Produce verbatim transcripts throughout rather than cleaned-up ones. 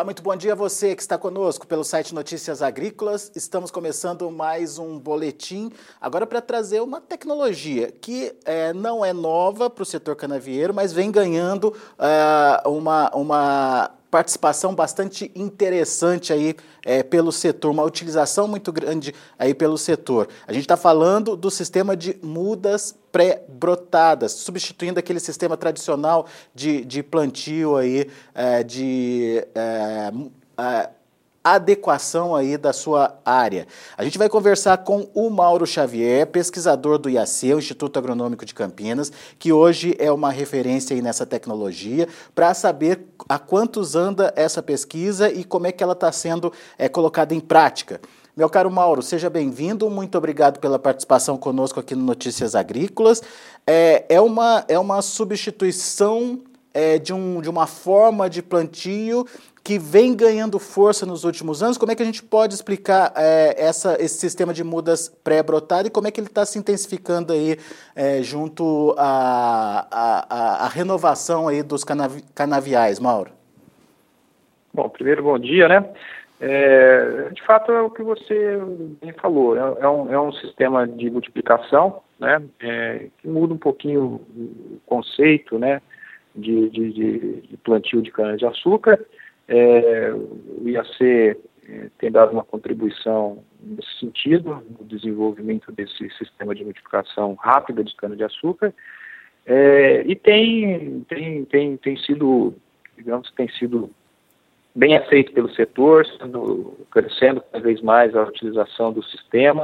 Olá, muito bom dia a você que está conosco pelo site Notícias Agrícolas. Estamos começando mais um boletim, agora para trazer uma tecnologia que é, não é nova para o setor canavieiro, mas vem ganhando é, uma, uma participação bastante interessante aí é, pelo setor, uma utilização muito grande aí pelo setor. A gente está falando do sistema de mudas pré-brotadas, substituindo aquele sistema tradicional de, de plantio aí, é, de é, é, adequação aí da sua área. A gente vai conversar com o Mauro Xavier, pesquisador do I A C, o Instituto Agronômico de Campinas, que hoje é uma referência aí nessa tecnologia, para saber há quantos anda essa pesquisa e como é que ela está sendo é, colocada em prática. Meu caro Mauro, seja bem-vindo, muito obrigado pela participação conosco aqui no Notícias Agrícolas. É, é, uma, é uma substituição é, de, um, de uma forma de plantio que vem ganhando força nos últimos anos. Como é que a gente pode explicar é, essa, esse sistema de mudas pré-brotado e como é que ele está se intensificando aí é, junto à a, a, a renovação aí dos canavi, canaviais, Mauro? Bom, primeiro, bom dia, né? É, de fato, é o que você bem falou, é, é, um, é um sistema de multiplicação, né, é, que muda um pouquinho o conceito, né, de, de, de, de plantio de cana-de-açúcar. É, o I A C é, tem dado uma contribuição nesse sentido, no desenvolvimento desse sistema de multiplicação rápida de cana-de-açúcar, é, e tem, tem, tem, tem sido, digamos, tem sido bem aceito pelo setor, sendo, crescendo cada vez mais a utilização do sistema,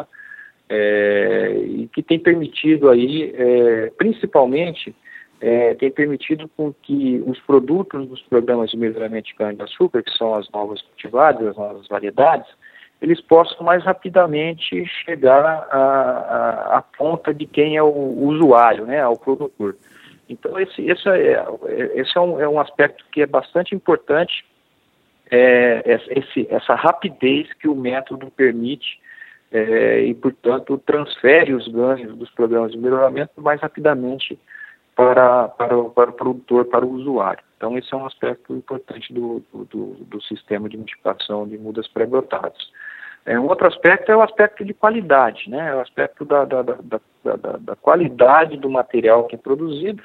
é, e que tem permitido aí, é, principalmente, é, tem permitido com que os produtos dos programas de melhoramento de cana-de-açúcar, que são as novas cultivadas, as novas variedades, eles possam mais rapidamente chegar à, à ponta de quem é o usuário, né, ao produtor. Então, esse, esse, é, esse é, um, é um aspecto que é bastante importante, É, esse, essa rapidez que o método permite é, e, portanto, transfere os ganhos dos programas de melhoramento mais rapidamente para, para, o, para o produtor, para o usuário. Então, esse é um aspecto importante do, do, do sistema de multiplicação de mudas pré-brotadas. É, um outro aspecto é o aspecto de qualidade, né? É o aspecto da, da, da, da, da, da qualidade do material que é produzido.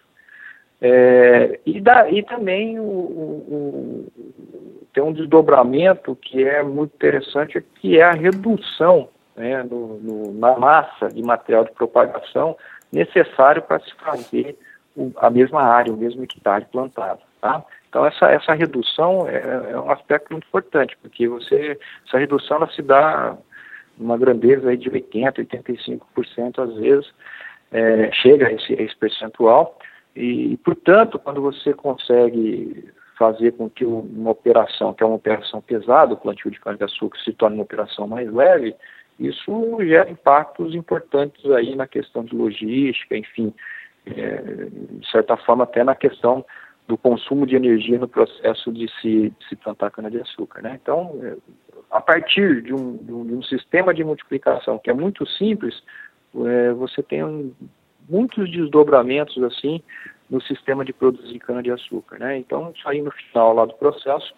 É, e, da, e também o, o, o, tem um desdobramento que é muito interessante, que é a redução, né, no, no, na massa de material de propagação necessário para se fazer o, a mesma área, o mesmo hectare plantado. Tá? Então essa, essa redução é, é um aspecto muito importante, porque você, essa redução ela se dá numa grandeza aí de oitenta por cento, oitenta e cinco por cento às vezes, é, chega a esse, a esse percentual. E, portanto, quando você consegue fazer com que uma operação, que é uma operação pesada, o plantio de cana-de-açúcar, se torne uma operação mais leve, isso gera impactos importantes aí na questão de logística, enfim, é, de certa forma até na questão do consumo de energia no processo de se, de se plantar cana-de-açúcar, né? Então, é, a partir de um, de, um, de um sistema de multiplicação que é muito simples, é, você tem um muitos desdobramentos assim no sistema de produzir cana-de-açúcar, né? Então, isso aí no final lá do processo,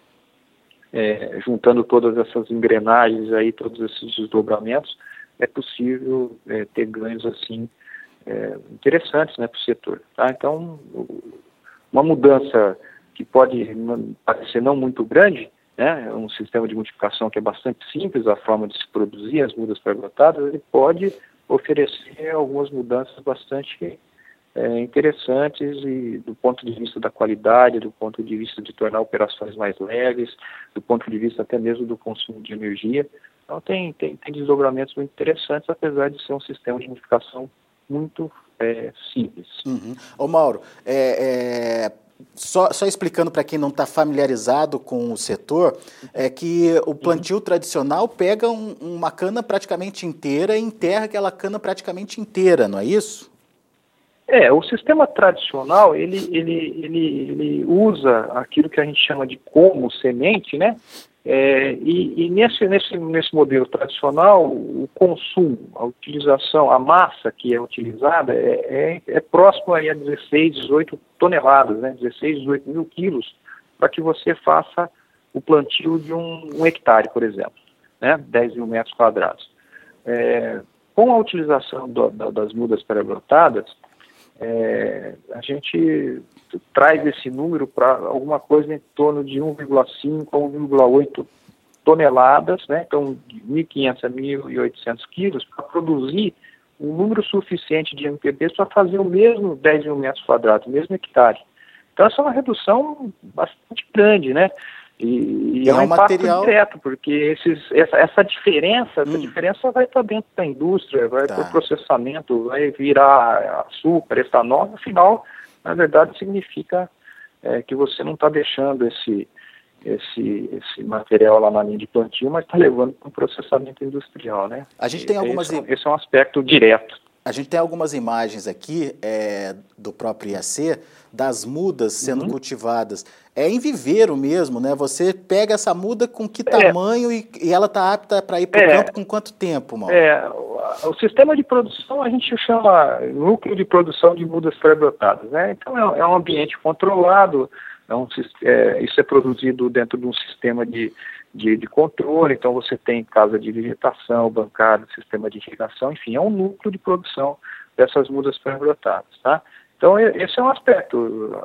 é, juntando todas essas engrenagens aí, todos esses desdobramentos, é possível é, ter ganhos assim é, interessantes, né, para o setor. Tá? Então, uma mudança que pode parecer não muito grande, né, um sistema de multiplicação que é bastante simples, a forma de se produzir as mudas pré-brotadas, ele pode oferecer algumas mudanças bastante é, interessantes e do ponto de vista da qualidade, do ponto de vista de tornar operações mais leves, do ponto de vista até mesmo do consumo de energia. Então tem, tem, tem desdobramentos muito interessantes, apesar de ser um sistema de multiplicação muito é, simples. Uhum. Ô Mauro, é, é... Só, só explicando para quem não está familiarizado com o setor, é que o plantio uhum. tradicional pega um, uma cana praticamente inteira e enterra aquela cana praticamente inteira, não é isso? É, o sistema tradicional, ele, ele, ele, ele usa aquilo que a gente chama de como semente, né? É, e e nesse, nesse, nesse modelo tradicional, o consumo, a utilização, a massa que é utilizada é, é, é próximo aí a dezesseis, dezoito toneladas, né, dezesseis, dezoito mil quilos, para que você faça o plantio de um, um hectare, por exemplo, né, dez mil metros quadrados. É, com a utilização do, da, das mudas pré-brotadas, é, a gente traz esse número para alguma coisa em torno de um vírgula cinco a um vírgula oito toneladas, né, então de mil e quinhentos a mil e oitocentos quilos, para produzir um número suficiente de M P Bs para fazer o mesmo dez mil metros quadrados, o mesmo hectare. Então essa é uma redução bastante grande, né? E, e é um, é um impacto material... direto, porque esses, essa, essa diferença, essa hum. diferença vai para dentro da indústria, vai tá. para o processamento, vai virar açúcar, etanol, no final, na verdade, significa é, que você não está deixando esse, esse, esse material lá na linha de plantio, mas está levando para um processamento industrial, né? A gente tem algumas... Esse, esse é um aspecto direto. A gente tem algumas imagens aqui é, do próprio I A C, das mudas sendo uhum. cultivadas. É em viveiro mesmo, né? Você pega essa muda com que tamanho é. e, e ela está apta para ir para o é. campo com quanto tempo, Mauro? É, o, o sistema de produção a gente chama núcleo de produção de mudas pré-brotadas, né? Então é, é um ambiente controlado, é um, é, isso é produzido dentro de um sistema de De, de controle, então você tem casa de vegetação, bancada, sistema de irrigação, enfim, é um núcleo de produção dessas mudas pré-brotadas, tá? Então, esse é um aspecto.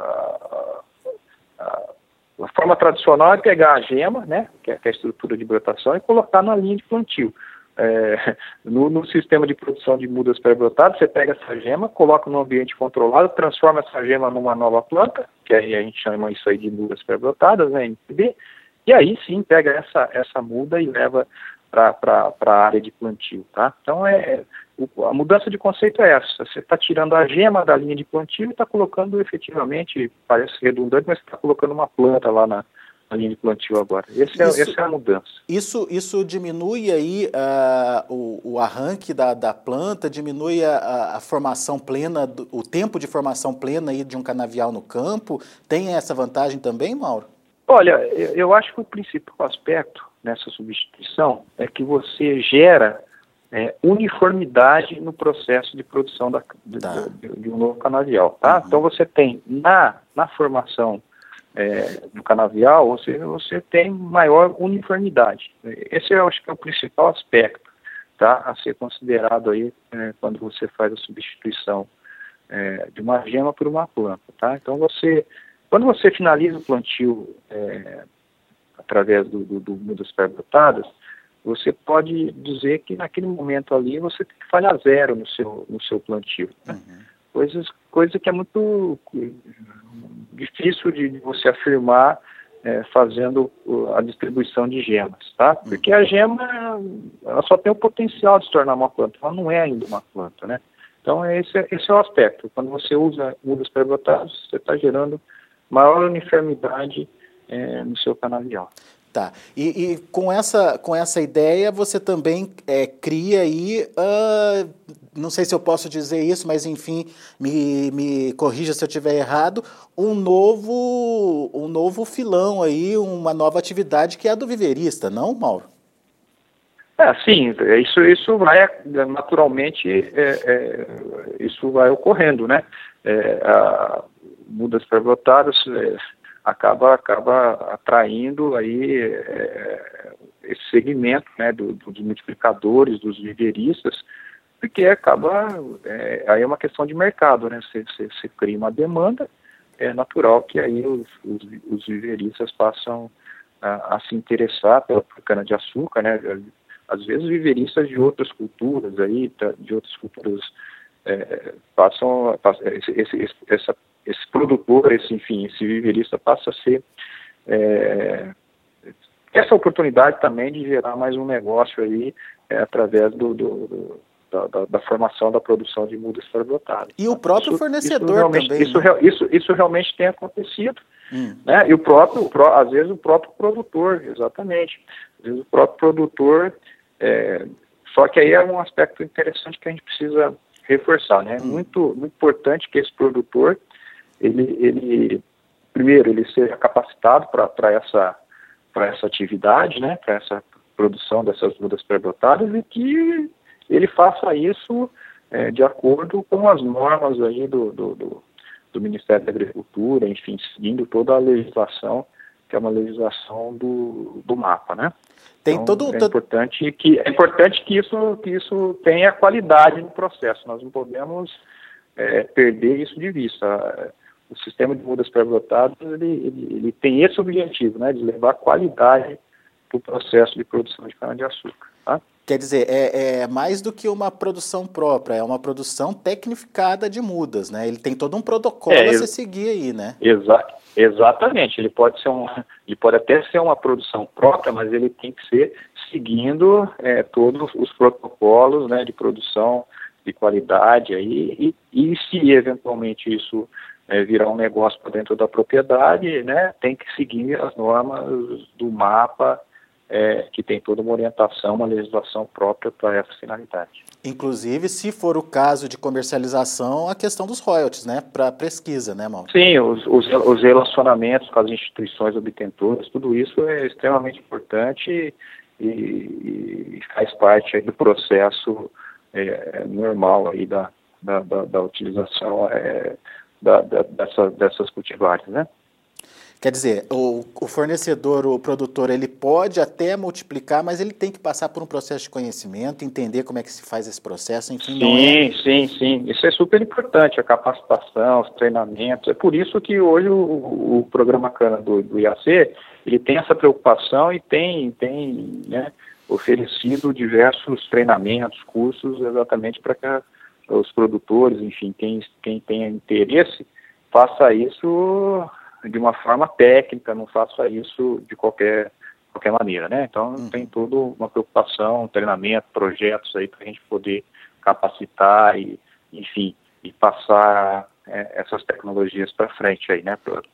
A, a, a forma tradicional é pegar a gema, né, que é a estrutura de brotação, e colocar na linha de plantio. É, no, no sistema de produção de mudas pré-brotadas, você pega essa gema, coloca num ambiente controlado, transforma essa gema numa nova planta, que aí a gente chama isso aí de mudas pré-brotadas, né, M P B. E aí sim pega essa, essa muda e leva para a área de plantio, tá? Então é, o, a mudança de conceito é essa, você está tirando a gema da linha de plantio e está colocando efetivamente, parece redundante, mas está colocando uma planta lá na, na linha de plantio agora. Esse é, isso, essa é a mudança. Isso, isso diminui aí uh, o, o arranque da, da planta, diminui a, a formação plena, do, o tempo de formação plena aí de um canavial no campo, tem essa vantagem também, Mauro? Olha, eu acho que o principal aspecto nessa substituição é que você gera é, uniformidade no processo de produção da, de, tá. de, de um novo canavial. Tá? Uhum. Então você tem na, na formação é, do canavial, você, você tem maior uniformidade. Esse eu acho que é o principal aspecto, tá, a ser considerado aí é, quando você faz a substituição é, de uma gema por uma planta. Tá? Então você... Quando você finaliza o plantio é, através do, do, do mudas pré-brotadas, você pode dizer que naquele momento ali você tem falha zero no seu, no seu plantio. Né? Uhum. Coisas, coisa que é muito difícil de você afirmar é, fazendo a distribuição de gemas, tá? Porque a gema ela só tem o potencial de se tornar uma planta, ela não é ainda uma planta, né? Então esse, esse é o aspecto. Quando você usa mudas pré-brotadas, você está gerando maior uniformidade é, no seu canavial. Tá. E, e com, essa, com essa ideia, você também é, cria aí, uh, não sei se eu posso dizer isso, mas enfim, me, me corrija se eu estiver errado, um novo, um novo filão aí, uma nova atividade que é a do viverista, não, Mauro? É, sim, isso, isso vai naturalmente, é, é, isso vai ocorrendo, né? É, a, mudas pré-brotadas é, acaba, acaba atraindo aí é, esse segmento, né, do, dos multiplicadores, dos viveristas, porque acaba, é, aí é uma questão de mercado, né, você, você, você cria uma demanda, é natural que aí os, os, os viveristas passam a, a se interessar pela cana-de-açúcar, né, às vezes viveristas de outras culturas aí, de outras culturas é, passam, passam esse, esse, essa esse produtor, esse, enfim, esse viverista passa a ser é, essa oportunidade também de gerar mais um negócio aí é, através do, do, do, da, da, da formação da produção de mudas pré-brotadas. E o próprio isso, fornecedor isso também. Isso, né? isso, isso realmente tem acontecido. Hum. Né? E o próprio, o pró, às vezes o próprio produtor, exatamente. Às vezes o próprio produtor, é, só que aí é um aspecto interessante que a gente precisa reforçar, né? Hum. Muito, muito importante que esse produtor Ele, ele, primeiro, ele seja capacitado para essa, para essa atividade, né, para essa produção dessas mudas pré-brotadas e que ele faça isso é, de acordo com as normas aí do, do, do, do Ministério da Agricultura, enfim, seguindo toda a legislação que é uma legislação do, do mapa, né? Tem então, todo, é todo... importante que é importante que isso que isso tenha qualidade no processo. Nós não podemos é, perder isso de vista. O sistema de mudas pré-brotadas ele, ele, ele tem esse objetivo, né, de levar qualidade para o processo de produção de cana-de-açúcar. Tá? Quer dizer, é, é mais do que uma produção própria, é uma produção tecnificada de mudas, né? Ele tem todo um protocolo é, a se seguir aí, né? Exa exatamente, ele pode ser um, ele pode até ser uma produção própria, mas ele tem que ser seguindo é, todos os protocolos, né, de produção de qualidade aí, e, e se eventualmente isso é, virar um negócio para dentro da propriedade, né, tem que seguir as normas do mapa, É, que tem toda uma orientação, uma legislação própria para essa finalidade. Inclusive, se for o caso de comercialização, a questão dos royalties, né, para pesquisa, né, Mauro? Sim, os, os, os relacionamentos com as instituições obtentoras, tudo isso é extremamente importante e, e faz parte aí do processo é, normal aí da, da, da, da utilização é, da, da, dessa, dessas cultivares, né? Quer dizer, o, o fornecedor, o produtor, ele pode até multiplicar, mas ele tem que passar por um processo de conhecimento, entender como é que se faz esse processo, enfim. Sim, não é... sim, sim. Isso é super importante, a capacitação, os treinamentos. É por isso que hoje o, o programa Cana do, do I A C, ele tem essa preocupação e tem, tem né, oferecido diversos treinamentos, cursos, exatamente para que a, os produtores, enfim, quem, quem tenha interesse, faça isso de uma forma técnica, não faça isso de qualquer, qualquer maneira, né? Então, uhum. tem toda uma preocupação, treinamento, projetos aí para a gente poder capacitar e, enfim, e passar é, essas tecnologias para frente aí, né?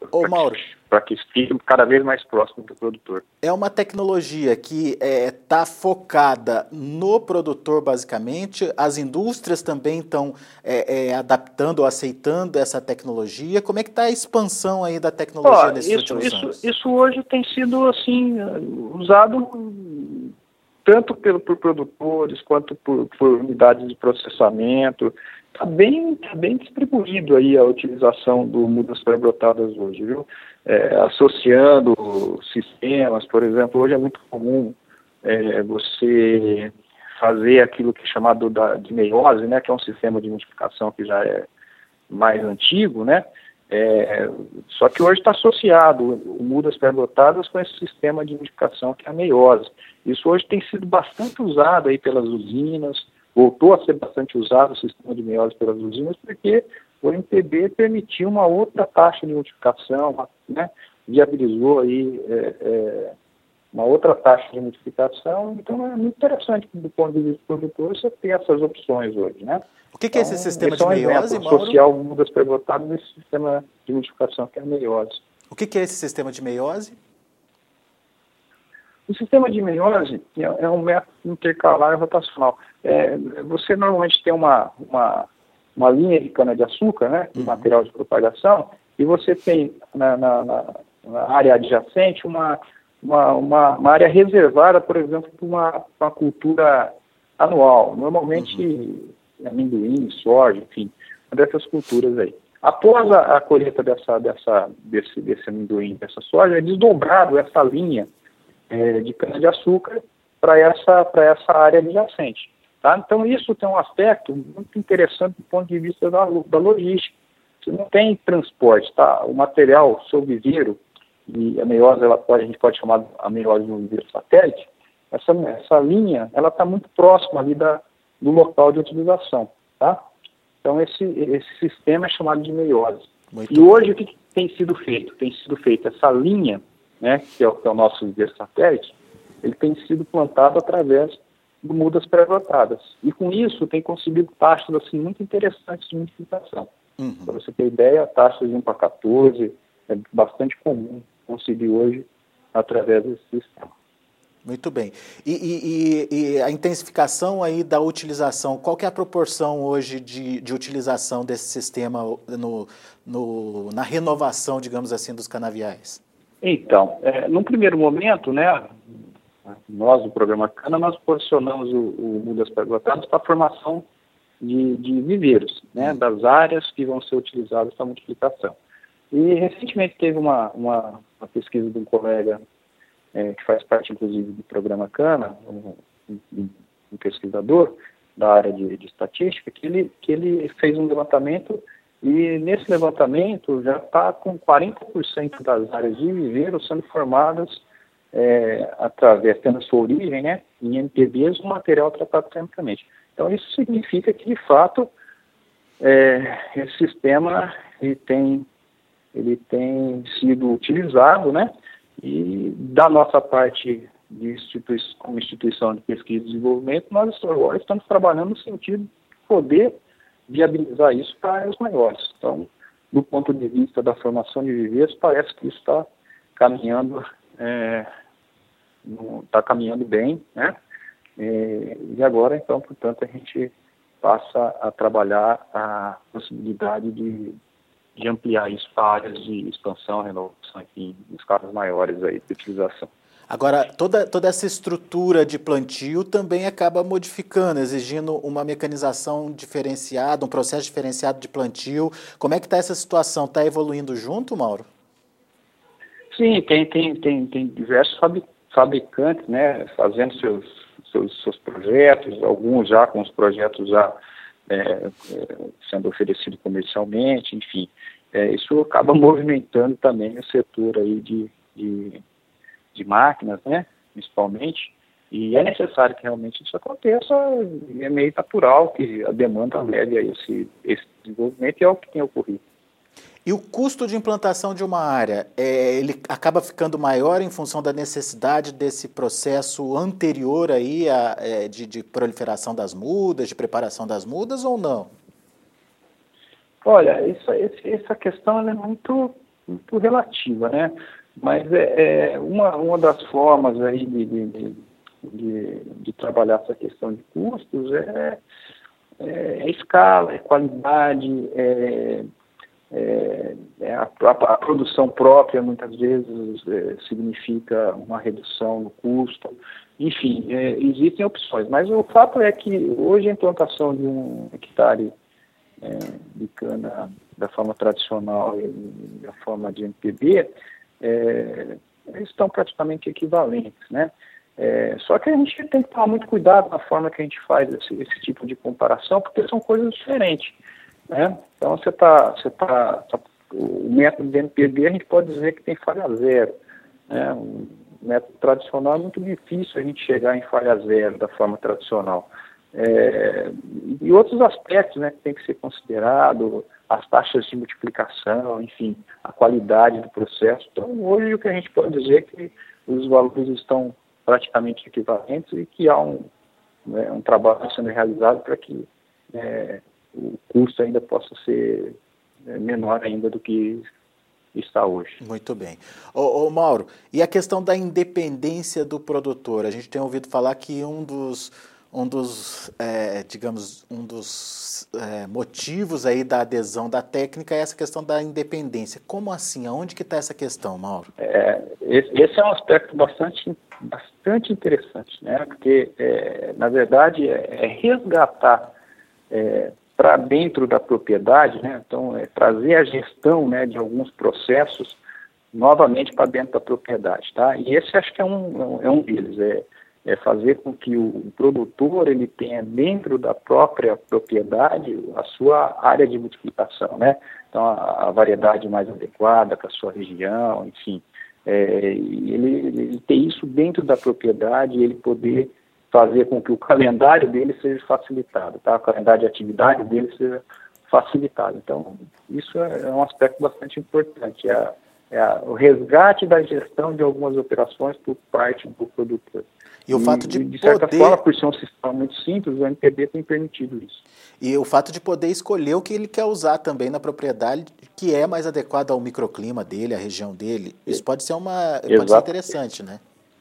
Para que, que fique cada vez mais próximo do produtor. É uma tecnologia que está é, focada no produtor, basicamente. As indústrias também estão é, é, adaptando ou aceitando essa tecnologia. Como é que está a expansão aí da tecnologia oh, nesses isso, últimos isso, anos? Isso hoje tem sido, assim, usado tanto pelo, por produtores quanto por, por unidades de processamento. Está bem, tá bem distribuído aí a utilização do mudas pré-brotadas hoje, viu? É, associando sistemas, por exemplo, hoje é muito comum é, você fazer aquilo que é chamado da, de meiose, né, que é um sistema de multiplicação que já é mais antigo, né? É, só que hoje está associado o mudas pré-brotadas com esse sistema de multiplicação que é a meiose. Isso hoje tem sido bastante usado aí pelas usinas, voltou a ser bastante usado o sistema de meiose pelas usinas, porque o M P B permitiu uma outra taxa de multiplicação, uma, né, viabilizou aí é, é, uma outra taxa de multiplicação, então é muito interessante do ponto de vista do produtor você ter essas opções hoje, né? O que, que então, é esse sistema esse de é um meiose, exemplo, Mauro? Associar o mudas pré-brotadas nesse sistema de multiplicação que é a meiose. O que, que é esse sistema de meiose? O sistema de meiose é um método intercalar rotacional. É, você normalmente tem uma, uma, uma linha de cana-de-açúcar, né, de uhum. material de propagação, e você tem na, na, na área adjacente uma, uma, uma, uma área reservada, por exemplo, para uma, uma cultura anual. Normalmente, uhum. amendoim, soja, enfim, uma dessas culturas aí. Após a, a colheita dessa, dessa, desse, desse amendoim, dessa soja, é desdobrado essa linha É, de cana-de-açúcar para essa, para essa área adjacente. Tá? Então, isso tem um aspecto muito interessante do ponto de vista da, da logística. Você não tem transporte, tá? O material, seu viveiro, e a meiose, ela pode, a gente pode chamar a meiose de um viveiro satélite, essa, essa linha, ela está muito próxima ali da, do local de utilização. Tá? Então, esse, esse sistema é chamado de meiose. Muito e hoje, bom. O que, que tem sido feito? Tem sido feita essa linha, né, que, é o, que é o nosso viveiro satélite, ele tem sido plantado através de mudas pré-brotadas. E com isso tem conseguido taxas assim, muito interessantes de multiplicação. Uhum. Para você ter ideia, taxas de um para quatorze é bastante comum conseguir hoje através desse sistema. Muito bem. E, e, e a intensificação aí da utilização, qual que é a proporção hoje de, de utilização desse sistema no, no, na renovação, digamos assim, dos canaviais? Então, é, num primeiro momento, né, nós, do programa Cana, nós posicionamos o, o mudas pré-brotadas para a formação de, de viveiros, né, das áreas que vão ser utilizadas para multiplicação. E recentemente teve uma, uma, uma pesquisa de um colega é, que faz parte, inclusive, do programa Cana, um, um, um pesquisador da área de, de estatística, que ele, que ele fez um levantamento e nesse levantamento já está com quarenta por cento das áreas de viveiro sendo formadas é, através, tendo sua origem, né, em M P Bs, um material tratado termicamente. Então isso significa que, de fato, é, esse sistema ele tem, ele tem sido utilizado, né, e da nossa parte de institui como instituição de pesquisa e desenvolvimento, nós agora estamos trabalhando no sentido de poder viabilizar isso para áreas maiores. Então, do ponto de vista da formação de viveiros, parece que isso está caminhando, é, está caminhando bem, né? É, e agora, então, portanto, a gente passa a trabalhar a possibilidade de, de ampliar isso para áreas de expansão, renovação, enfim, escalas maiores aí de utilização. Agora, toda, toda essa estrutura de plantio também acaba modificando, exigindo uma mecanização diferenciada, um processo diferenciado de plantio. Como é que está essa situação? Está evoluindo junto, Mauro? Sim, tem, tem, tem, tem diversos fabricantes, né, fazendo seus, seus, seus projetos, alguns já com os projetos já é, é, sendo oferecidos comercialmente, enfim. É, isso acaba movimentando também o setor aí de... de de máquinas, né, principalmente, e é necessário que realmente isso aconteça, é meio natural que a demanda leve a esse, esse desenvolvimento e é o que tem ocorrido. E o custo de implantação de uma área, é, ele acaba ficando maior em função da necessidade desse processo anterior aí a, é, de, de proliferação das mudas, de preparação das mudas ou não? Olha, isso, esse, essa questão ela é muito, muito relativa, né? Mas é, é uma, uma das formas aí de, de, de, de trabalhar essa questão de custos é, é, é escala, é qualidade, é, é, é a, a, a produção própria muitas vezes é, significa uma redução no custo. Enfim, é, existem opções, mas o fato é que hoje a implantação de um hectare é, de cana da forma tradicional e da forma de M P B, É, eles estão praticamente equivalentes, né? É, só que a gente tem que tomar muito cuidado na forma que a gente faz esse, esse tipo de comparação, porque são coisas diferentes, né? Então, você tá, você tá, tá, o método de M P B a gente pode dizer que tem falha zero, né? O método tradicional é muito difícil a gente chegar em falha zero da forma tradicional. É, e outros aspectos, né, que tem que ser considerado, as taxas de multiplicação, enfim, a qualidade do processo. Então, hoje o que a gente pode dizer é que os valores estão praticamente equivalentes e que há um, né, um trabalho sendo realizado para que é, o custo ainda possa ser é, menor ainda do que está hoje. Muito bem. Ô, ô, Mauro, e a questão da independência do produtor? A gente tem ouvido falar que um dos um dos, é, digamos, um dos é, motivos aí da adesão da técnica é essa questão da independência. Como assim? Aonde que está essa questão, Mauro? É, esse é um aspecto bastante, bastante interessante, né? Porque, é, na verdade, é, é resgatar é, para dentro da propriedade, né? Então, é trazer a gestão, né, de alguns processos novamente para dentro da propriedade, tá? E esse acho que é um, é um deles, é é fazer com que o produtor ele tenha dentro da própria propriedade a sua área de multiplicação, né? Então, a, a variedade mais adequada para a sua região, enfim. É, ele, ele ter isso dentro da propriedade e ele poder fazer com que o calendário dele seja facilitado, tá? O calendário de atividade dele seja facilitado. Então, isso é um aspecto bastante importante, é, a, é a, o resgate da gestão de algumas operações por parte do produtor. E o fato de, e, de certa poder... forma, por ser um sistema muito simples, o M P B tem permitido isso. E o fato de poder escolher o que ele quer usar também na propriedade, que é mais adequado ao microclima dele, à região dele. Isso pode ser, uma, pode ser interessante, né?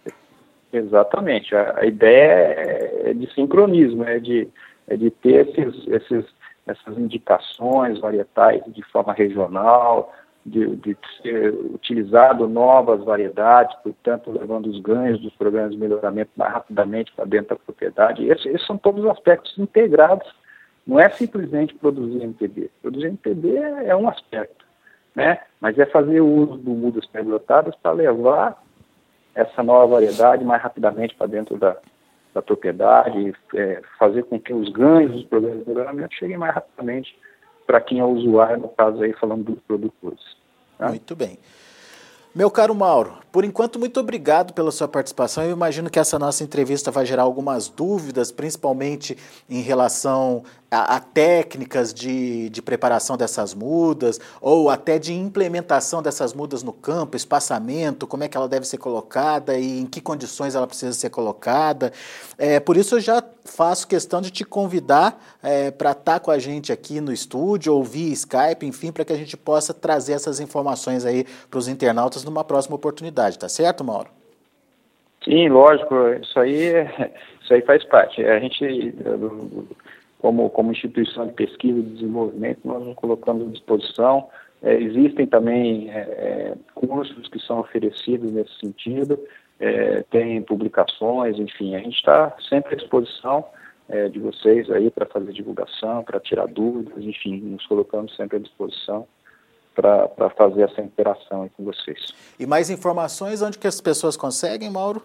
Exatamente. A, a ideia é de sincronismo, é de, é de ter esses, esses, essas indicações varietais de forma regional, De, de ser utilizado novas variedades, portanto, levando os ganhos dos programas de melhoramento mais rapidamente para dentro da propriedade. Esses, esses são todos os aspectos integrados, não é simplesmente produzir M P B. Produzir M P B é um aspecto. né? Mas é fazer o uso do mudas pré-brotadas para levar essa nova variedade mais rapidamente para dentro da, da propriedade, é, fazer com que os ganhos dos programas de melhoramento cheguem mais rapidamente para quem é usuário, no caso aí falando dos produtores. Tá? Muito bem. Meu caro Mauro, por enquanto, muito obrigado pela sua participação. Eu imagino que essa nossa entrevista vai gerar algumas dúvidas, principalmente em relação a, a técnicas de, de preparação dessas mudas, ou até de implementação dessas mudas no campo, espaçamento, como é que ela deve ser colocada e em que condições ela precisa ser colocada. É, por isso eu já faço questão de te convidar é, para estar com a gente aqui no estúdio, ou via Skype, enfim, para que a gente possa trazer essas informações aí para os internautas numa próxima oportunidade, tá certo, Mauro? Sim, lógico, isso aí, isso aí faz parte. A gente, como, como instituição de pesquisa e desenvolvimento, nós nos colocamos à disposição. É, existem também é, cursos que são oferecidos nesse sentido, é, tem publicações, enfim, a gente está sempre à disposição é, de vocês aí para fazer divulgação, para tirar dúvidas, enfim, nos colocamos sempre à disposição para fazer essa interação aí com vocês. E mais informações, onde que as pessoas conseguem, Mauro?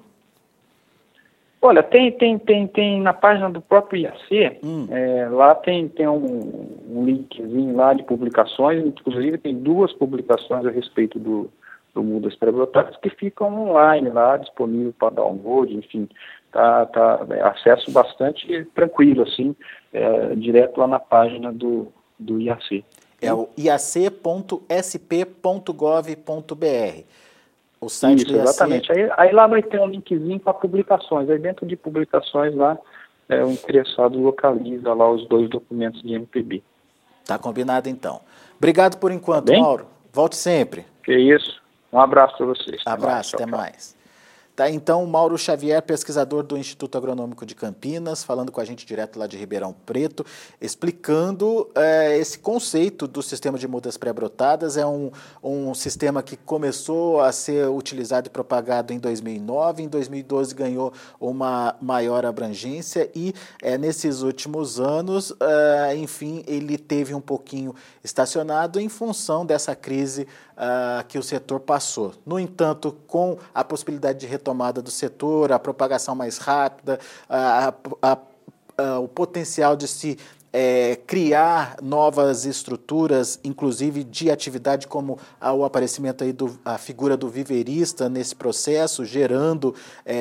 Olha, tem, tem, tem, tem na página do próprio I A C, hum. é, lá tem, tem um, um linkzinho lá de publicações, inclusive tem duas publicações a respeito do, do mudas pré-brotadas que ficam online lá, disponível para download, enfim, tá, tá é, acesso bastante tranquilo, assim, é, direto lá na página do, do I A C. É o i a c ponto s p ponto gov ponto b r. O site Isso, do I A C... exatamente. Aí, aí lá vai ter um linkzinho para publicações. Aí dentro de publicações lá, é, o interessado localiza lá os dois documentos de M P B. Tá combinado então. Obrigado por enquanto, Tá bem? Mauro. Volte sempre. Que isso. Um abraço para vocês. Abraço, até mais. Até mais. Tá, então, Mauro Xavier, pesquisador do Instituto Agronômico de Campinas, falando com a gente direto lá de Ribeirão Preto, explicando é, esse conceito do sistema de mudas pré-brotadas. É um, um sistema que começou a ser utilizado e propagado em dois mil e nove, em dois mil e doze ganhou uma maior abrangência e é, nesses últimos anos, é, enfim, ele teve um pouquinho estacionado em função dessa crise Uh, que o setor passou. No entanto, com a possibilidade de retomada do setor, a propagação mais rápida, uh, a, a, a, o potencial de se é, criar novas estruturas, inclusive de atividade, como a, o aparecimento aí do, a figura do viveirista nesse processo, gerando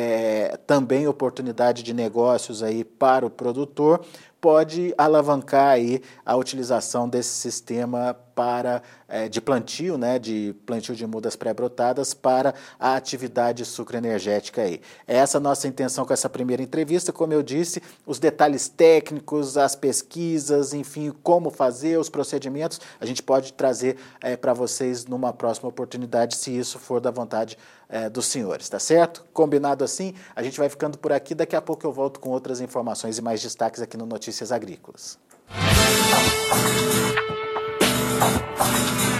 é, também oportunidade de negócios aí para o produtor, pode alavancar aí a utilização desse sistema para, é, de plantio, né, de plantio de mudas pré-brotadas para a atividade sucroenergética aí. Essa é a nossa intenção com essa primeira entrevista, como eu disse, os detalhes técnicos, as pesquisas, enfim, como fazer, os procedimentos, a gente pode trazer é, para vocês numa próxima oportunidade, se isso for da vontade é, dos senhores, tá certo? Combinado assim? A gente vai ficando por aqui, daqui a pouco eu volto com outras informações e mais destaques aqui no Notícias Agrícolas. Thank you.